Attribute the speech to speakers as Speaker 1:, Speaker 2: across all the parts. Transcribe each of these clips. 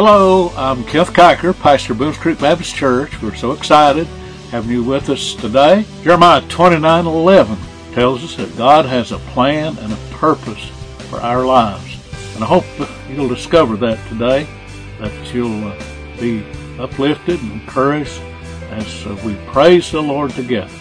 Speaker 1: Hello, I'm Kenneth Kiker, pastor of Bills Creek Baptist Church. We're so excited having you with us today. Jeremiah 29:11 tells us that God has a plan and a purpose for our lives. And I hope you'll discover that today, that you'll be uplifted and encouraged as we praise the Lord together.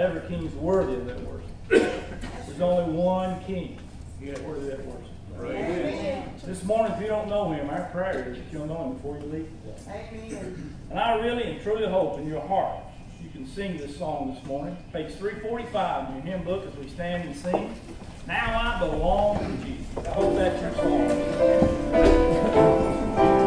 Speaker 2: every king is worthy of that worship. There's only one king yet worthy of that worship. Amen. This morning, if you don't know him, our prayer is that you'll know him before you leave today. Amen. And I really and truly hope in your heart you can sing this song this morning. Page 345 in your hymn book as we stand and sing. Now I belong to Jesus. I hope that's your song.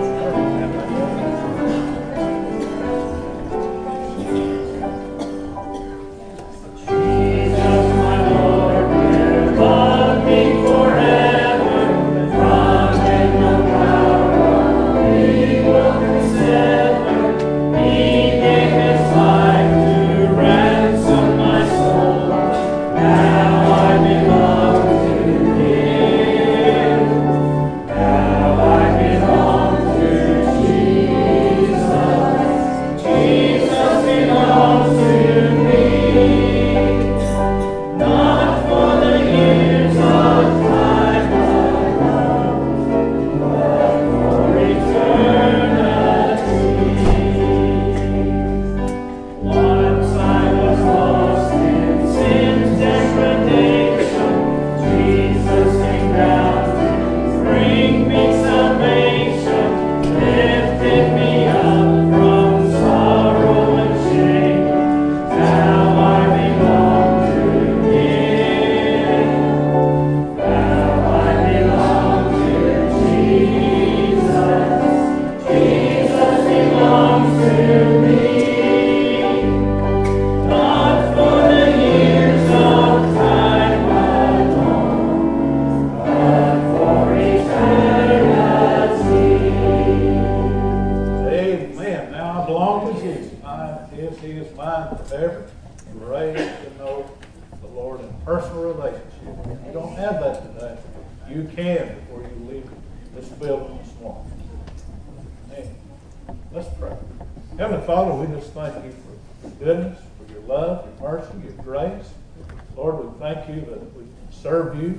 Speaker 2: Serve you,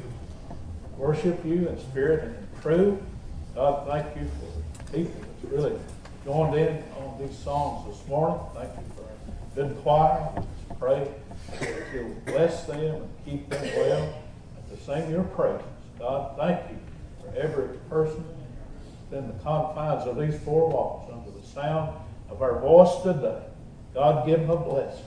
Speaker 2: worship you in spirit and in truth. God, thank you for the people that's really joined in on these songs this morning. Thank you for a good choir. Just pray that you'll bless them and keep them well and to sing your praises. God, thank you for every person within the confines of these four walls under the sound of our voice today. God, give them a blessing.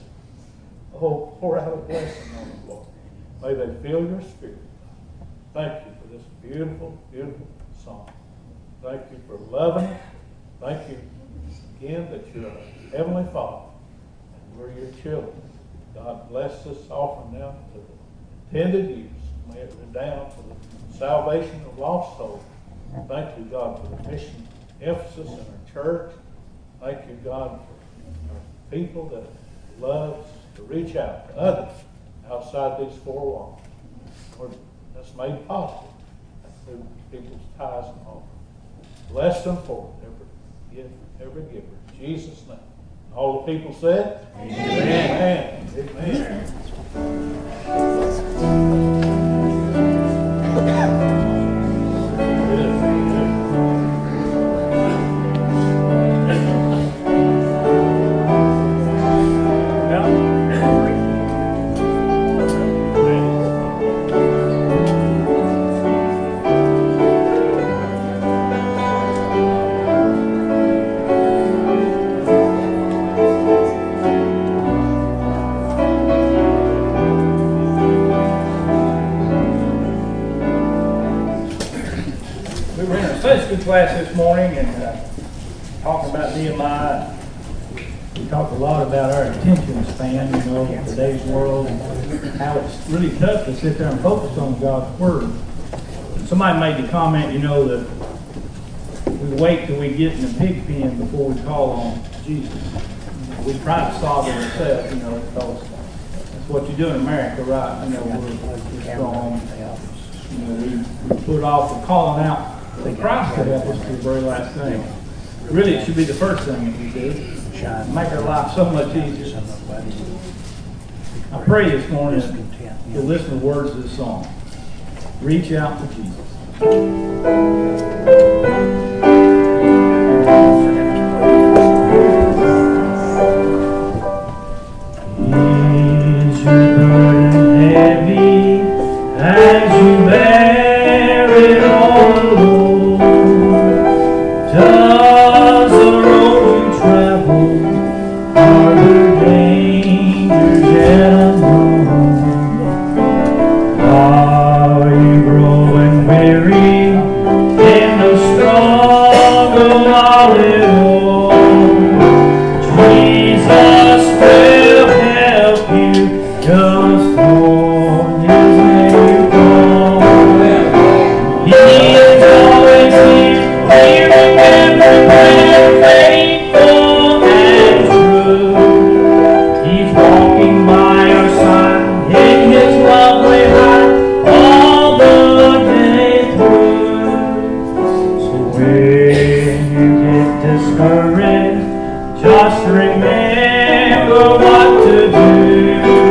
Speaker 2: Oh, pour out a blessing on them, Lord. May they feel your spirit. Thank you for this beautiful, beautiful song. Thank you for loving us. Thank you again that you're a heavenly Father and we're your children. God bless this offering now to the intended use. May it redound to the salvation of lost souls. Thank you, God, for the mission emphasis in our church. Thank you, God, for our people that loves to reach out to others outside these four walls. Lord, that's made possible through people's tithes and offerings. Bless them for it, every giver. In Jesus' name. And all the people said, Amen. Amen. Class this morning and talking about Nehemiah. We talked a lot about our attention span, in today's world, and how it's really tough to sit there and focus on God's Word. Somebody made the comment, that we wait till we get in the pig pen before we call on Jesus. We try to solve it ourselves, because that's what you do in America, right? We're strong. We put off the calling out Christ to help us to the very last thing. Really, it should be the first thing that we do. Make our life so much easier. I pray this morning that you'll listen to the words of this song. Reach out to Jesus. Is your
Speaker 3: just hold his name close. He is always here, hearing every prayer, faithful and true. He's walking by our side, in his love we hide all the day through. So when you get discouraged, just remember what to do.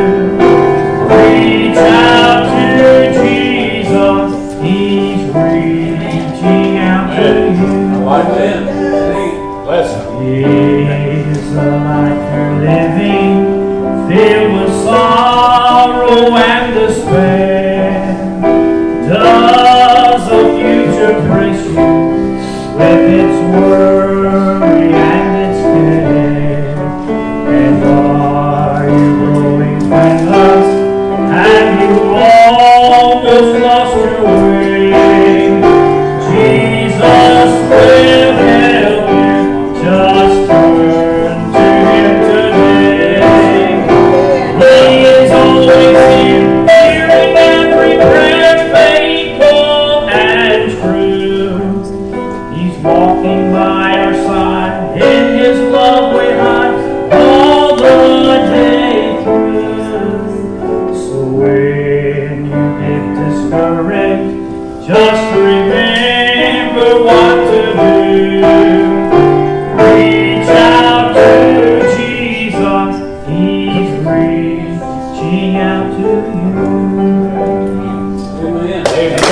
Speaker 3: Reach out to Jesus, he's reaching out to you.
Speaker 2: I like that. Bless him.
Speaker 3: Is the life you're living filled with sorrow and despair? Does the future brace you with its worry and its care? And are you growing friendless? Have you almost lost your way? Jesus will help you. Just turn to him today. He is always here, hearing every prayer, faithful and true. He's walking by our side, in his love we hide all the day through. So when you get discouraged, just remember what to do. Reach out to Jesus, he's reaching out to you.
Speaker 2: Amen.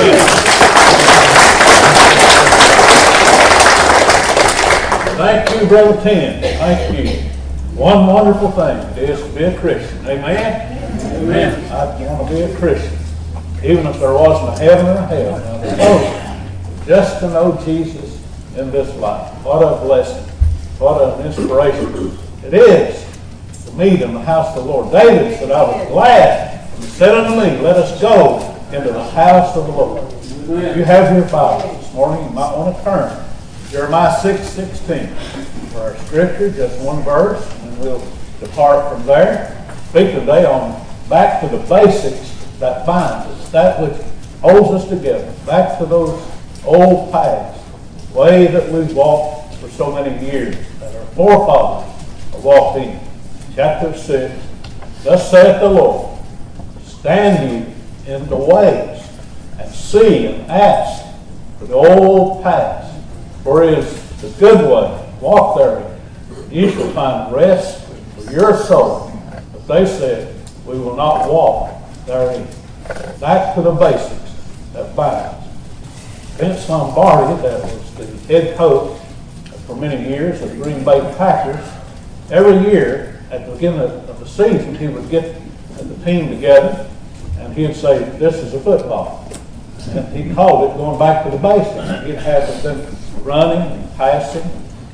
Speaker 2: Thank you, Brother Tim. Thank you. One wonderful thing it is to be a Christian. Amen? Amen. I want to be a Christian. Even if there wasn't a heaven or a hell. Oh, just to know Jesus in this life. What a blessing. What an inspiration it is to meet in the house of the Lord. David said, I was glad and said unto me, let us go into the house of the Lord. If you have your Bible this morning, you might want to turn. Jeremiah 6:16 for our scripture, just one verse, and we'll depart from there. Speak today on back to the basics that binds us, that which holds us together, back to those old paths, way that we've walked for so many years, that our forefathers have walked in. Chapter 6, thus saith the Lord, stand ye in the ways, and see and ask for the old paths, for it is the good way, walk therein. You shall find rest for your soul. But they said, we will not walk therein. Back to the basics that binds. Vince Lombardi, that was the head coach for many years of the Green Bay Packers, every year at the beginning of the season he would get the team together and he'd say, this is a football. And he called it going back to the basics. He'd have them running and passing,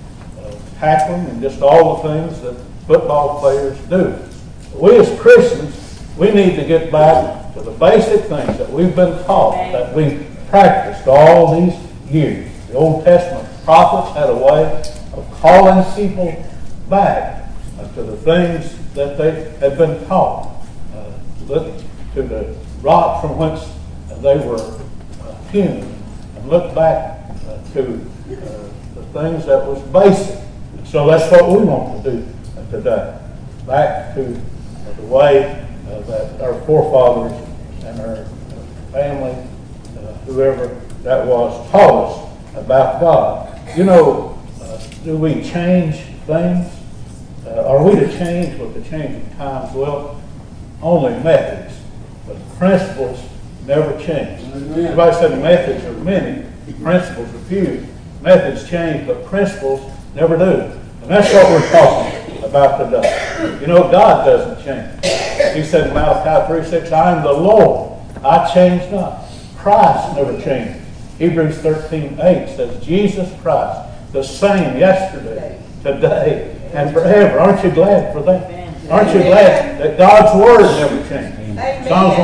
Speaker 2: tackling, and just all the things that football players do. We as Christians, we need to get back to the basic things that we've been taught, that we've practiced all these years. The Old Testament prophets had a way of calling people back to the things that they had been taught. Look to the rock from whence they were hewn, and look back to the things that was basic. So that's what we want to do today. Back to the way that our forefathers and our family, whoever that was, taught us about God. You know, do we change things? Are we to change with the changing times? Well, only methods, but principles never change. Everybody said methods are many, principles are few. Methods change, but principles never do. And that's what we're talking about today. You know, God doesn't change. He said in Malachi 3:6, I am the Lord, I change not. Christ never changes. Hebrews 13:8 says, Jesus Christ, the same yesterday, today, and forever. Aren't you glad for that? Aren't you glad that God's Word never changes? Psalms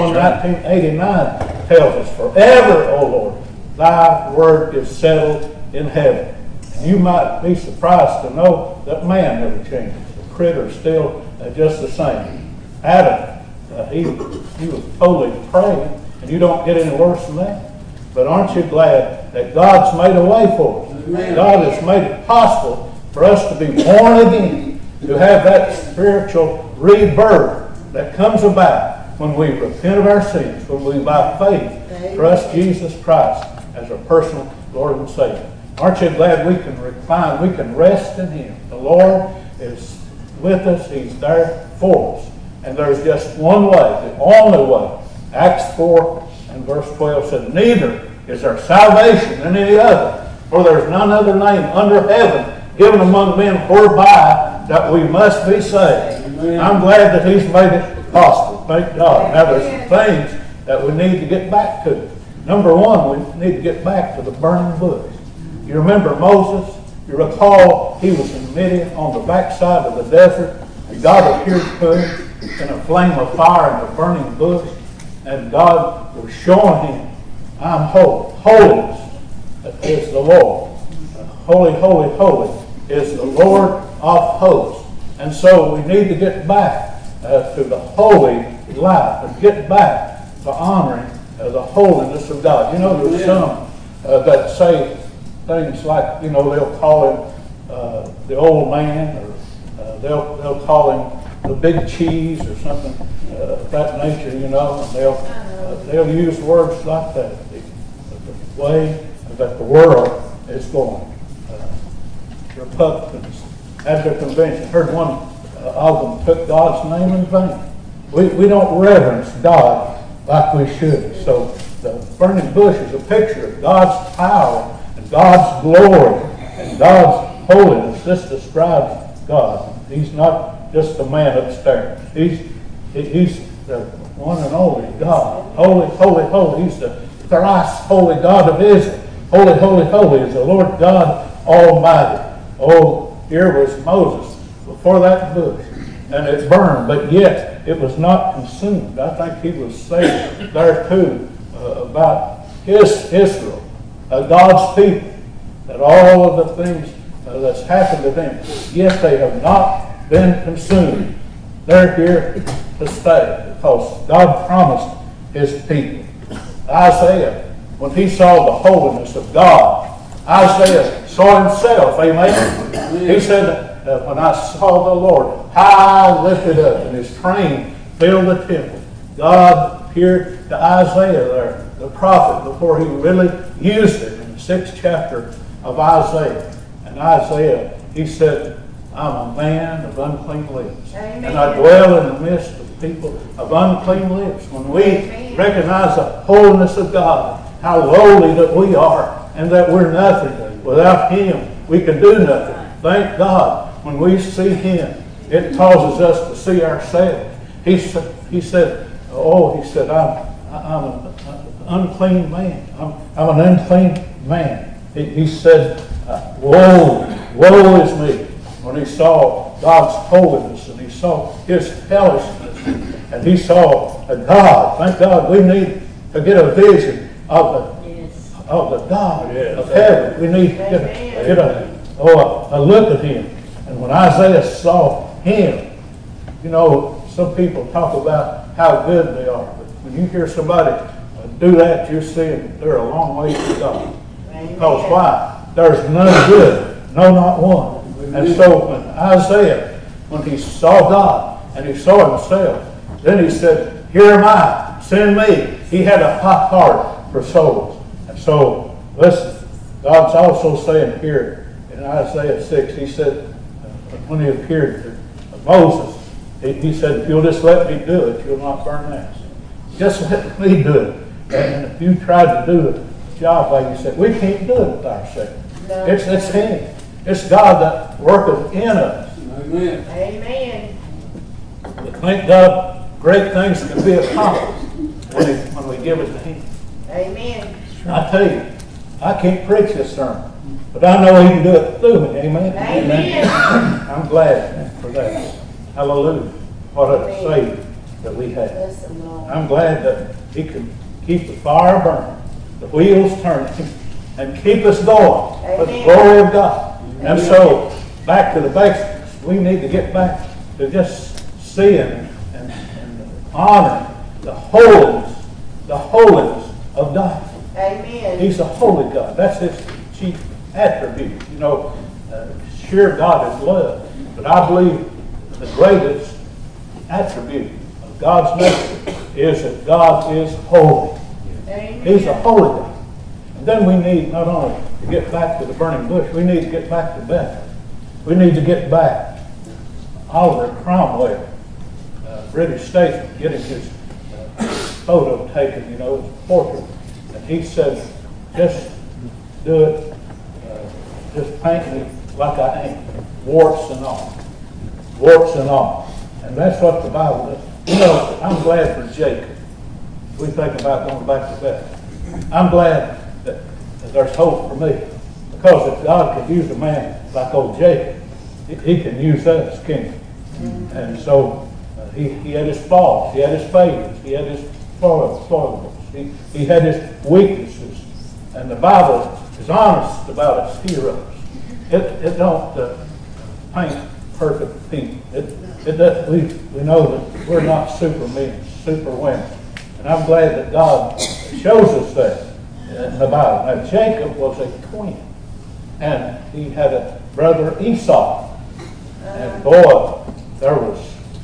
Speaker 2: 119:89 tells us, forever, O Lord, thy word is settled in heaven. And you might be surprised to know that man never changes. The critter's still just the same. Adam he was totally depraved, and you don't get any worse than that. But aren't you glad that God's made a way for us? Amen. God has made it possible for us to be born again, to have that spiritual rebirth that comes about when we repent of our sins, when we by faith trust Jesus Christ as our personal Lord and Savior. Aren't you glad we can recline, we can rest in Him? The Lord is with us, He's there for us. And there's just one way, the only way. Acts 4 and verse 12 said, neither is there salvation in any other, for there's none other name under heaven given among men whereby that we must be saved. Amen. I'm glad that He's made it possible. Thank God. Now there's some things that we need to get back to. Number one, we need to get back to the burning bush. You remember Moses? You recall he was in Midian on the backside of the desert, and God appeared to him in a flame of fire in the burning bush, and God was showing him, I'm holy. Holiness is the Lord. Holy, holy, holy is the Lord of hosts. And so we need to get back to the holy life and get back to honoring the holiness of God. You know, there's some that say things like, you know, they'll call him the old man, or they'll call him the big cheese or something of that nature, you know, and they'll use words like that. The way that the world is going. Republicans at their convention, heard one of them took God's name in vain. We don't reverence God like we should. So the burning bush is a picture of God's power and God's glory and God's holiness. This describes God. He's not just a man upstairs. He's the one and only God. Holy, holy, holy. He's the thrice holy God of Israel. Holy, holy, holy is the Lord God Almighty. Oh, here was Moses before that bush, and it burned, but yet it was not consumed. I think he was saying there too about his Israel, God's people, that all of the things that's happened to them, yet they have not been consumed. They're here to stay because God promised His people. Isaiah, when he saw the holiness of God, Isaiah saw himself, amen? He said, when I saw the Lord high lifted up and His train filled the temple, God appeared to Isaiah there, the prophet, before He really used it in the 6th chapter of Isaiah. And Isaiah, he said, I'm a man of unclean lips. Amen. And I dwell in the midst of people of unclean lips. When we recognize the holiness of God, how lowly that we are, and that we're nothing. Without Him, we can do nothing. Thank God, when we see Him, it causes us to see ourselves. He said, I'm an unclean man. I'm an unclean man. He said, woe is me. When he saw God's holiness and he saw His hellishness and he saw a God. Thank God we need to get a vision of the God of heaven. We need to get a look at Him. And when Isaiah saw Him, you know, some people talk about how good they are. But when you hear somebody do that, you're seeing they're a long way from God. Because why? There's none good. No, not one. And so when Isaiah, when he saw God and he saw himself, then he said, here am I, send me. He had a hot heart for souls. And so, listen, God's also saying here in Isaiah 6, He said, when He appeared to Moses, He said, if you'll just let me do it, you'll not burn us. Just let me do it. And if you tried to do a job like you said, we can't do it with ourselves. No. It's Him. It's God that worketh in us.
Speaker 4: Amen.
Speaker 5: Amen.
Speaker 2: But thank God, great things can be accomplished when we give it to Him.
Speaker 5: Amen.
Speaker 2: I tell you, I can't preach this sermon, but I know He can do it through me. Amen.
Speaker 5: Amen.
Speaker 2: I'm glad for that. Hallelujah. What a Savior that we have. I'm glad that He can keep the fire burning, the wheels turning, and keep us going for the glory of God. And so, back to the basics. We need to get back to just seeing and honoring the holiness of God.
Speaker 5: Amen.
Speaker 2: He's a holy God. That's his chief attribute. You know, sure, God is love, but I believe the greatest attribute of God's nature is that God is holy.
Speaker 5: Amen.
Speaker 2: He's a holy God. And then we need not only to get back to the burning bush, we need to get back to Bethel. We need to get back. Oliver Cromwell, British statesman, getting his photo taken, his portrait. And he said, just do it, just paint me like I am, warts and all. Warts and all. And that's what the Bible does. I'm glad for Jacob. We think about going back to Bethel. I'm glad that there's hope for me. Because if God could use a man like old Jacob, he can use us, can't he? And so he had his faults, he had his failures, he had his foibles, he had his weaknesses. And the Bible is honest about its heroes. It don't paint perfect people. We know that we're not supermen, superwomen. And I'm glad that God shows us that in the Bible. Now, Jacob was a twin. And he had a brother Esau. And boy, there was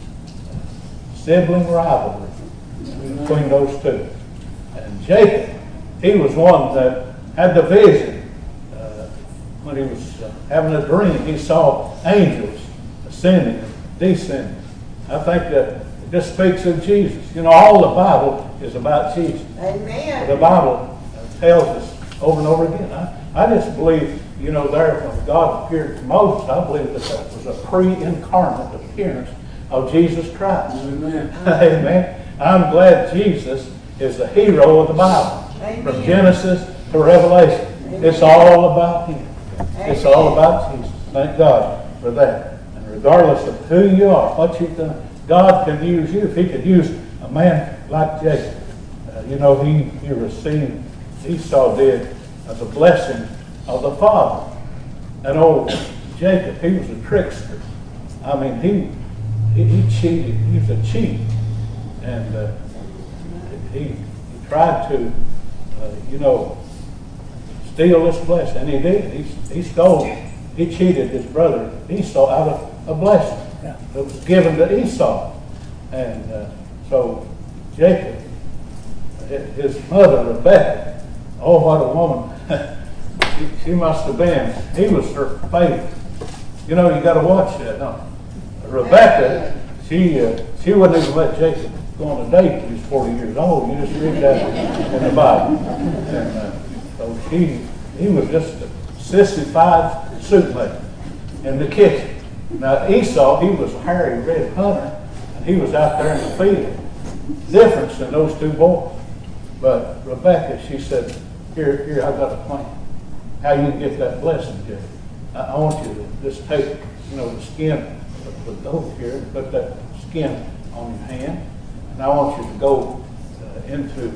Speaker 2: sibling rivalry between those two. And Jacob, he was one that had the vision. When he was having a dream, he saw angels ascending and descending. I think that this speaks of Jesus. All the Bible is about Jesus.
Speaker 5: Amen.
Speaker 2: The Bible tells us over and over again. I just believe, there when God appeared to Moses, I believe that was a pre-incarnate appearance of Jesus Christ. Amen. Amen. I'm glad Jesus is the hero of the Bible.
Speaker 5: Amen.
Speaker 2: From Genesis to Revelation. Amen. It's all about Him. Amen. It's all about Jesus. Thank God for that. And regardless of who you are, what you've done, God can use you. If He could use a man like Jacob, he received Esau did as a blessing of the father. And old Jacob, he was a trickster. I mean, he cheated. He was a cheat, and he tried to, steal this blessing, and he did. He stole. He cheated his brother Esau out of a blessing that was given to Esau, and so Jacob, his mother Rebekah, oh, what a woman. She must have been. He was her favorite. You got to watch that, don't you? Rebekah, she wouldn't even let Jacob go on a date till he was 40 years old. You just read that in the Bible. And so he was just a sissified soup maker in the kitchen. Now Esau, he was a hairy red hunter, and he was out there in the field. Difference in those two boys. But Rebekah, she said, Here, I got a plan. How you get that blessing, Jacob. I want you to just take, the skin of the goat here and put that skin on your hand. And I want you to go into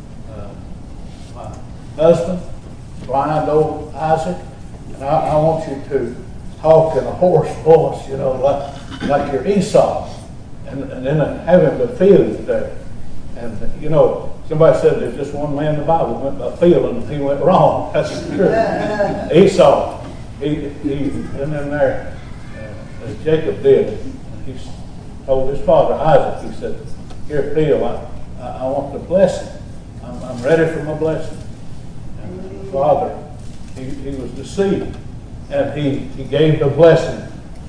Speaker 2: my husband, blind old Isaac. And I want you to talk in a hoarse voice, like you're Esau. And then have him to feel you there. And, somebody said there's just one man in the Bible went by feeling and he went wrong. That's true. Esau, he went in there as Jacob did. He told his father Isaac, he said, here, feel, I want the blessing. I'm ready for my blessing. And the father, he was deceived. And he gave the blessing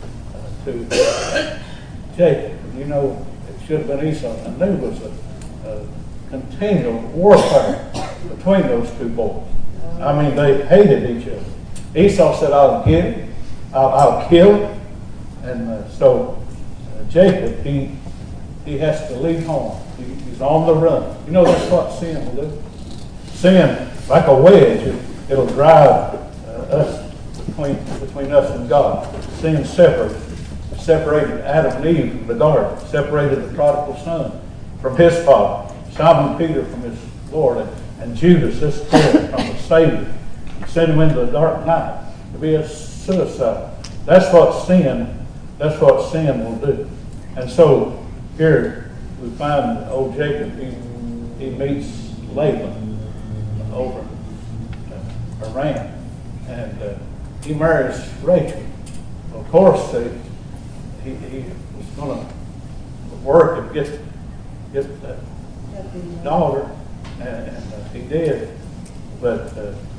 Speaker 2: to Jacob. And it should have been Esau. And there was a continual warfare between those two boys. I mean, they hated each other. Esau said, I'll get him. I'll kill him. And so Jacob, he has to leave home. He's on the run. That's what sin will do. Sin, like a wedge, it'll drive us between us and God. Sin separated Adam and Eve from the garden, separated the prodigal son from his father, Simon Peter from his Lord, and Judas, his friend, from the Savior. He sent him into the dark night to be a suicide. That's what sin will do. And so here we find old Jacob, he meets Laban over Aram, and he marries Rachel. Of course, he was going to work and get that daughter, and he did. But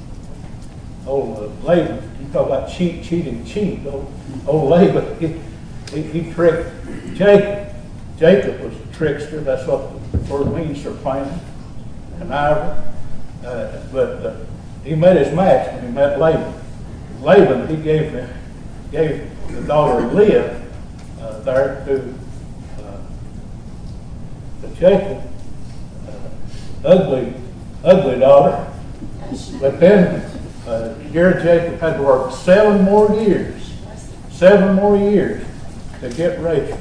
Speaker 2: old Laban, you talk about cheat. Old Laban, he tricked Jacob. Jacob was a trickster. That's what the word means for planning, conniver. But he met his match when he met Laban. Laban, he gave the daughter Leah there to Jacob, ugly daughter. But then here Jacob had to work 7 more years to get Rachel,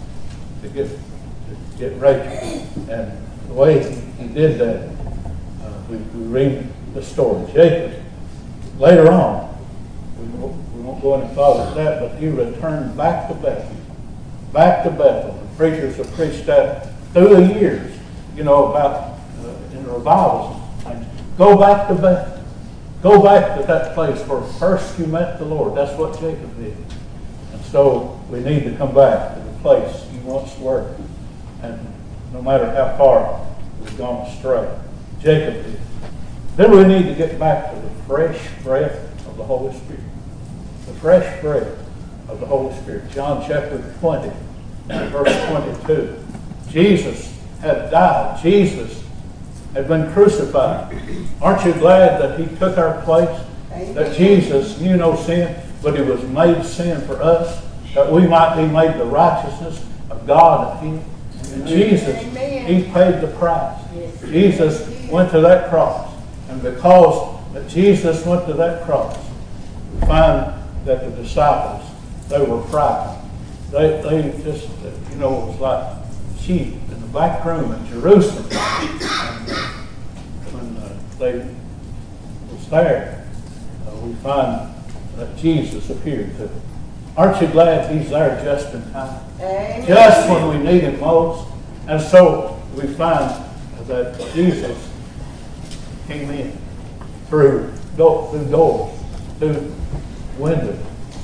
Speaker 2: and the way he did that, we read the story. Jacob, later on, we won't go any farther than that, but he returned back to Bethel. The preachers have preached that through the years, about in the revivals. Go back to Bethel. Go back to that place where first you met the Lord. That's what Jacob did. And so we need to come back to the place you once were. And no matter how far we've gone astray, Jacob did. Then we need to get back to the fresh breath of the Holy Spirit. The fresh breath of the Holy Spirit. John chapter 20, verse 22. Jesus had died. Jesus had been crucified. Aren't you glad that he took our place? That Jesus knew no sin, but he was made sin for us, that we might be made the righteousness of God in him. And Jesus, he paid the price. Jesus went to that cross. And because that Jesus went to that cross, we find that the disciples, they were frightened. They just, it was like sheep in the back room in Jerusalem. And when they was there, we find that Jesus appeared to them. Aren't you glad he's there just in time? Amen. Just when we need him most. And so we find that Jesus came in through doors, through windows,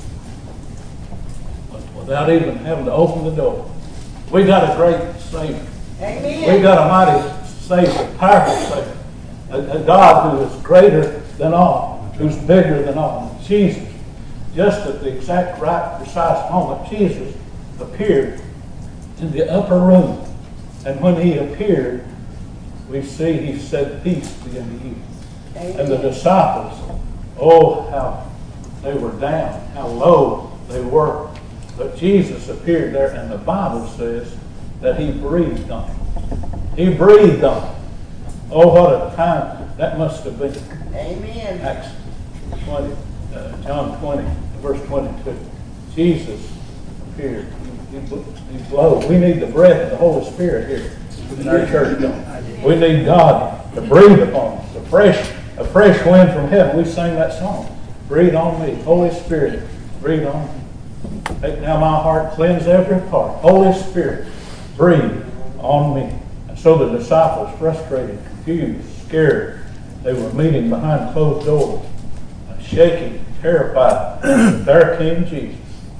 Speaker 2: without even having to open the door. We got a great Savior. Amen. We got a mighty Savior, powerful Savior. A God who is greater than all, who's bigger than all. Jesus, just at the exact right, precise moment, Jesus appeared in the upper room. And when he appeared, we see he said, "Peace be unto you." Amen. And the disciples, oh, how they were down, how low they were. But Jesus appeared there, and the Bible says that he breathed on them. He breathed on them. Oh, what a time that must have been.
Speaker 5: Amen.
Speaker 2: Acts 20, John 20, verse 22. Jesus appeared. He blowed. We need the breath of the Holy Spirit here in our church. We need God to breathe upon us. A fresh wind from heaven. We sang that song. Breathe on me. Holy Spirit, breathe on me. Take now my heart, cleanse every part. Holy Spirit, breathe on me. And so the disciples, frustrated, confused, scared, they were meeting behind closed doors, shaking, terrified, their King Jesus.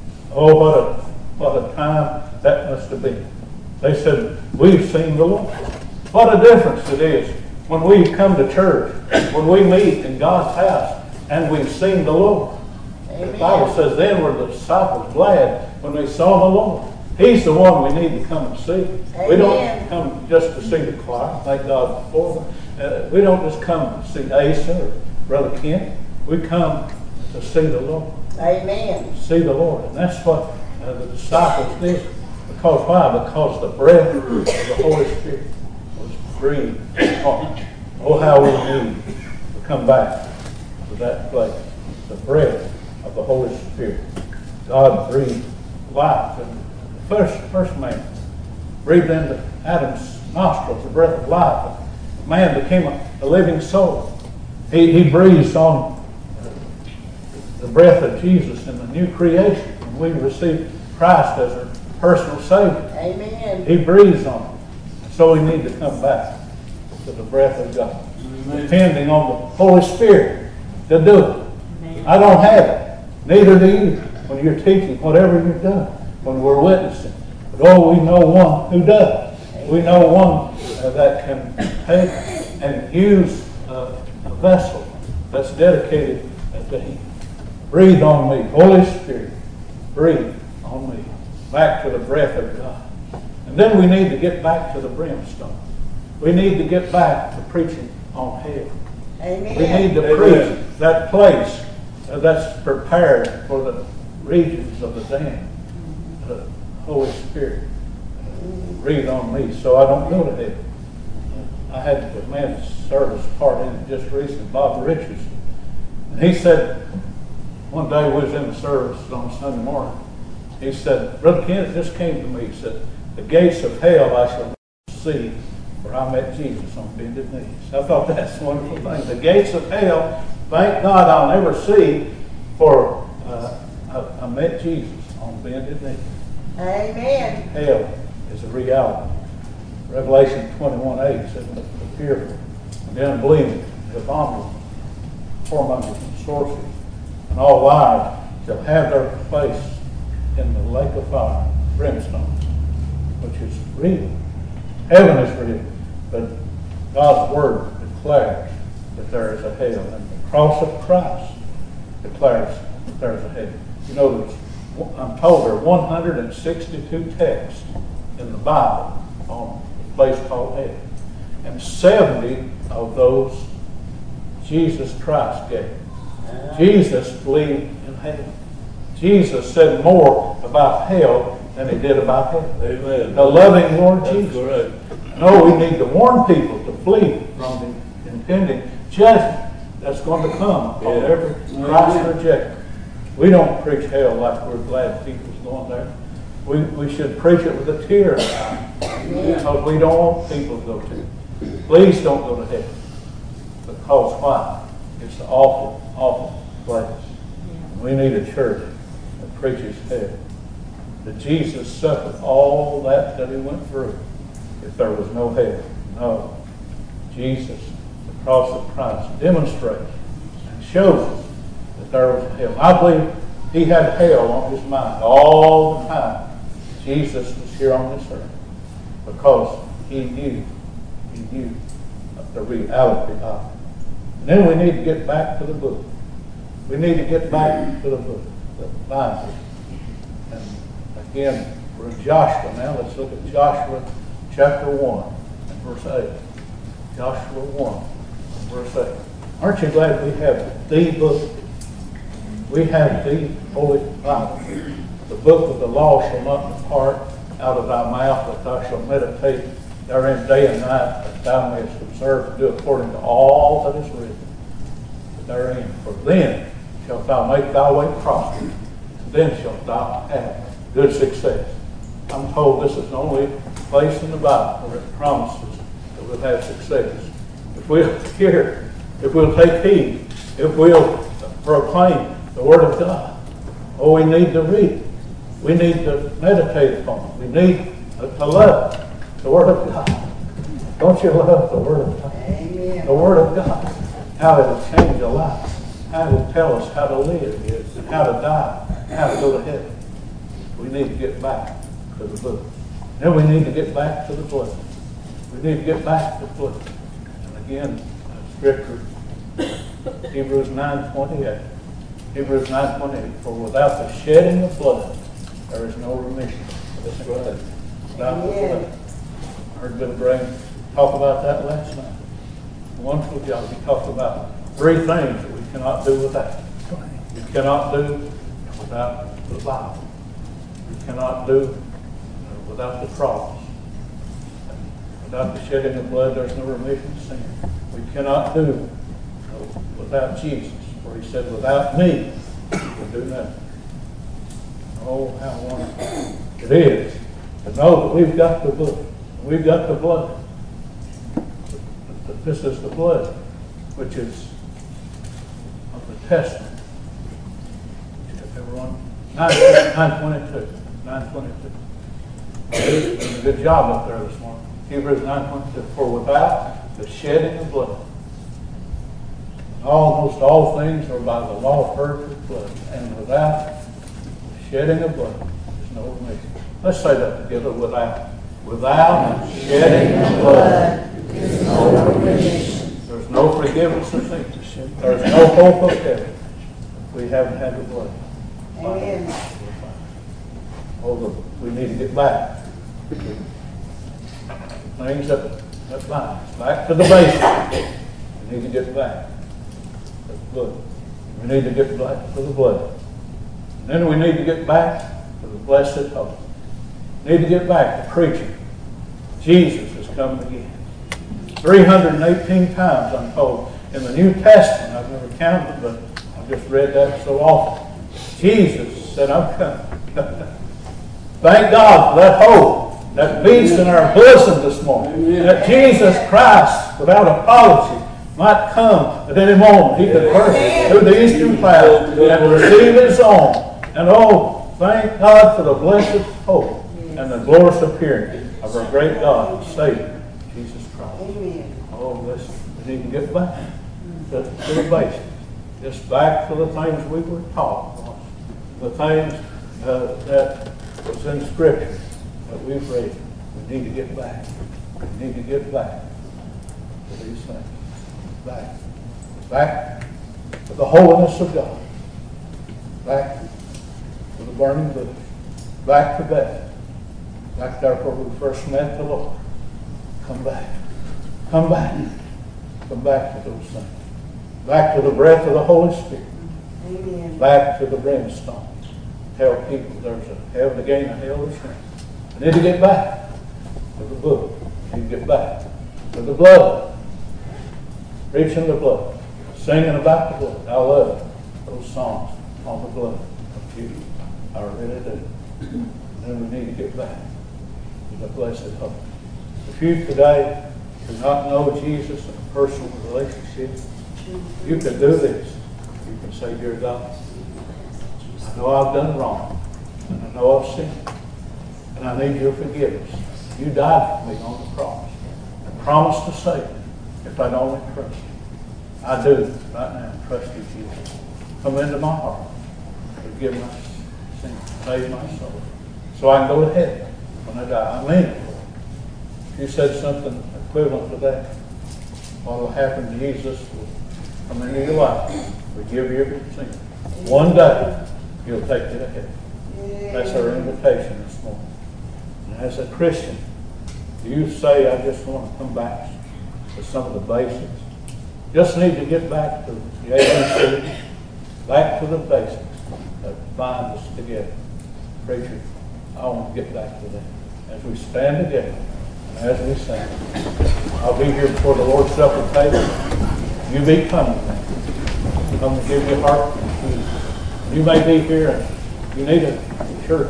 Speaker 2: Oh, what a time that must have been. They said, "We've seen the Lord." What a difference it is when we come to church, when we meet in God's house, and we've seen the Lord. Amen. The Bible says, then were the disciples glad when they saw the Lord. He's the one we need to come and see. Amen. We don't come just to see the choir, thank God for them. We don't just come to see Asa or Brother Kent. We come to see the Lord. Amen. See the Lord. And that's what the disciples did. Because why? Because the breath of the Holy Spirit was breathed upon them. Oh, how we need to come back to that place. The breath of the Holy Spirit. God breathed life. And the first man breathed into Adam's nostrils the breath of life. Man became a living soul. He breathes on the breath of Jesus in the new creation. When we receive Christ as our personal Savior. Amen. He breathes on it. So we need to come back to the breath of God, depending on the Holy Spirit to do it. I don't have it. Neither do you when you're teaching, whatever you're doing, when we're witnessing. But we know one who does. We know one that can take and use a vessel that's dedicated to Him. Breathe on me, Holy Spirit. Breathe on me. Back to the breath of God. And then we need to get back to the brimstone. We need to get back to preaching on hell.
Speaker 5: Amen.
Speaker 2: We need to preach that place that's prepared for the regions of the damned. The Holy Spirit, breathe on me so I don't go to hell. I had the men's service part in it just recently, Bob Richardson. And he said, one day we was in the service on Sunday morning. He said, Brother Kent, it just came to me. He said, the gates of hell I shall never see, where I met Jesus on bended knees. I thought that's a wonderful thing. The gates of hell, thank God I'll never see, for I met Jesus on bended knees.
Speaker 5: Amen.
Speaker 2: Hell is a reality. Revelation 21:8 says, the fearful, the unbelieving, the abominable, whoremongers and sorcerers, and all liars shall have their place in the lake of fire, brimstone, which is real. Heaven is real, but God's Word declares that there is a hell, and the cross of Christ declares that there is a hell. You know, I'm told there are 162 texts in the Bible on a place called hell, and 70 of those Jesus Christ gave. Jesus believed in hell. Jesus said more about hell than he did about heaven.
Speaker 4: Amen.
Speaker 2: The loving Lord Jesus.
Speaker 4: Correct.
Speaker 2: No, we need to warn people to flee from the impending judgment that's going to come on every Christ rejecter. We don't preach hell like we're glad people's going there. We should preach it with a tear in our eye, because we don't want people to go to it. Please don't go to hell. Because why? It's an awful, awful place. We need a church that preaches hell. That Jesus suffered all that he went through if there was no hell. No. Jesus, the cross of Christ, demonstrates and shows us that there was hell. I believe he had hell on his mind all the time Jesus was here on this earth, because he knew the reality of it. And then we need to get back to the book. We need to get back to the book, the Bible. And again, we're in Joshua now. Let's look at Joshua chapter 1 and verse 8. Joshua 1 and verse 8. Aren't you glad we have the book? We have the Holy Bible. The book of the law shall not depart out of thy mouth, but thou shalt meditate therein day and night, that thou mayest observe to do according to all that is written therein. For then shalt thou make thy way prosperous, and then shalt thou have good success. I'm told this is the only place in the Bible where it promises that we'll have success. If we'll hear, if we'll take heed, if we'll proclaim the Word of God. Oh, we need to read it. We need to meditate upon it. We need to love the Word of God. Don't you love the Word of God?
Speaker 5: Amen.
Speaker 2: The Word of God. How it'll change a life. How it'll tell us how to live, and how to die, how to go to heaven. We need to get back to the book. Then we need to get back to the blood. We need to get back to the blood. And again, Scripture, Hebrews 9:28. Hebrews 9:28. For without the shedding of blood, there is no remission. That's right. Without the blood. I heard Bill Graham talk about that last night. A wonderful job. He talked about 3 things that we cannot do without. You cannot do without the Bible. You cannot do without the cross. Without the shedding of blood, there's no remission of sin. We cannot do without Jesus. For he said, without me, you can do nothing. Oh, how wonderful it is to know that we've got the book. We've got the blood. This is the blood, which is of the testament. Everyone, 9:22. 9:22. Doing a good job up there this morning. Hebrews 9:22, for without the shedding of blood, almost all things are by the law purged with blood, and without the shedding of blood is no remission. Let's say that together, without shedding of blood is no remission. There's no forgiveness of sins. There's no hope of heaven. We haven't had the blood.
Speaker 5: Amen.
Speaker 2: Oh, we need to get back. Things that bind us. Back to the basics. We need to get back to the blood. We need to get back to the blood. And then we need to get back to the blessed hope. We need to get back to preaching. Jesus is coming again. 318 times, I'm told, in the New Testament. I've never counted, but I've just read that so often. Jesus said, I'm coming. Thank God for that hope that beats in our bosom this morning. Amen. That Jesus Christ, without apology, might come at any moment. He could burst through the eastern clouds and receive his own. And oh, thank God for the blessed hope and the glorious appearing of our great God and Savior, Jesus Christ.
Speaker 5: Amen.
Speaker 2: Oh, listen, we need to get back to the basics. Just back to the things we were taught. The things that was in Scripture that we've read. We need to get back. We need to get back to these things. Back. Back to the holiness of God. Back to the burning bush. Back to Bethel. Back there where we first met the Lord. Come back. Come back. Come back to those things. Back to the breath of the Holy Spirit.
Speaker 5: Amen.
Speaker 2: Back to the brimstone. Tell people there's a heaven again and hell is none. We need to get back to the book. We need to get back to the blood. Preaching the blood. Singing about the blood. I love those songs on the blood of Jesus. I really do. And then we need to get back to the blessed hope. If you today do not know Jesus in a personal relationship, you can do this. You can say, dear God, I know I've done wrong, and I know I've sinned, and I need your forgiveness. You died for me on the cross and promised to save me if I'd only trust you. I do right now trust you, Jesus. Come into my heart, forgive my sins, save my soul, so I can go to heaven when I die. I mean it. If you said something equivalent to that, what will happen to Jesus will come into your life, forgive you every sin. One day, He'll take you to heaven. That's our invitation this morning. And as a Christian, do you say, I just want to come back to some of the basics? Just need to get back to the ABC, back to the basics that bind us together. Preacher, I want to get back to that. As we stand together, and as we sing, I'll be here before the Lord's Supper table. You be coming now. Come to give your heart to Jesus. You may be here and you need a church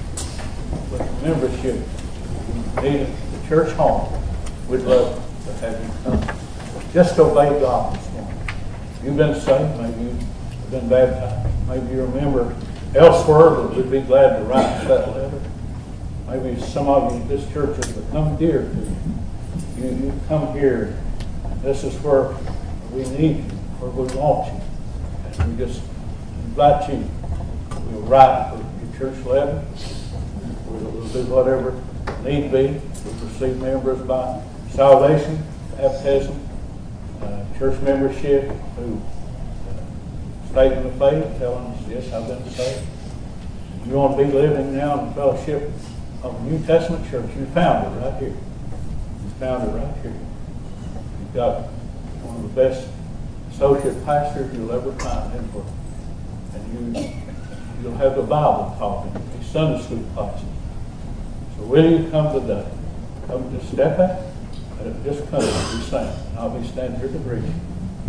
Speaker 2: with membership. You need a church home. We'd love to have you come. Just obey God this morning. You've been saved. Maybe you've been baptized. Maybe you're a member elsewhere, but we'd be glad to write that letter. Maybe some of you, this church has become dear to you. You come here. This is where we need you, where we want you. And we just invite you. We'll write your church letter. We'll do whatever need be. We'll receive members by salvation, baptism, church membership, through statement of faith, telling us, yes, I've been saved. You want to be living now in fellowship of the New Testament church, you found it right here. You found it right here. You've got one of the best associate pastors you'll ever find in the world. And you'll have the Bible taught in these Sunday school classes. So will you come today? Come, just step out and just come and be sing. I'll be standing here to greet you.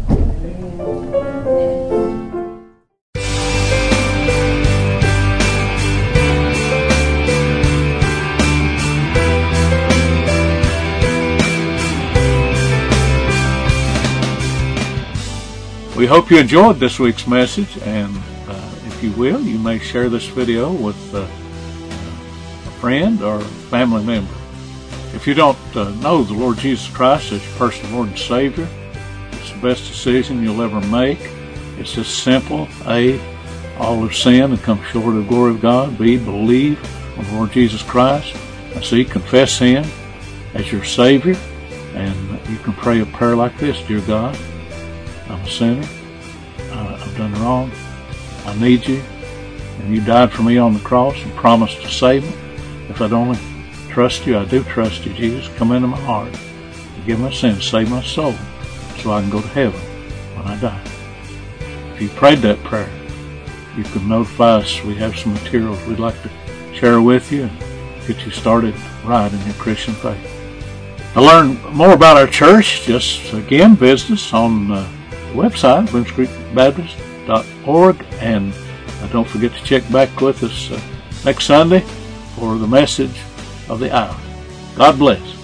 Speaker 1: We hope you enjoyed this week's message, and if you will, you may share this video with a friend or family member. If you don't know the Lord Jesus Christ as your personal Lord and Savior, it's the best decision you'll ever make. It's just simple. A, all have sinned and come short of the glory of God. B, believe on the Lord Jesus Christ. And C, confess Him as your Savior. And you can pray a prayer like this: Dear God, I'm a sinner. I've done wrong. I need you. And you died for me on the cross and promised to save me. If I'd only trust you, I do trust you, Jesus. Come into my heart. Forgive my sins. Save my soul so I can go to heaven when I die. If you prayed that prayer, you can notify us. We have some materials we'd like to share with you and get you started right in your Christian faith. To learn more about our church, just again visit us on the website, booneskreekbaptist.org, and don't forget to check back with us next Sunday for the message of the hour. God bless.